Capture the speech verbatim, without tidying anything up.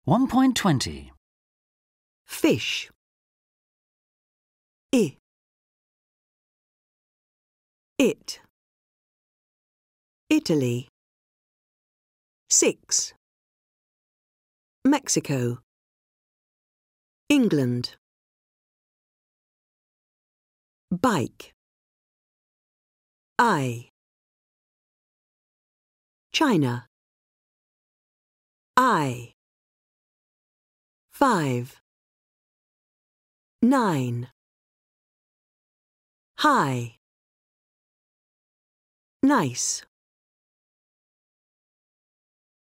one point twenty. Fish. I. It. Italy. Six. Mexico. England. Bike. I. China. I. Five. Nine. High. Nice.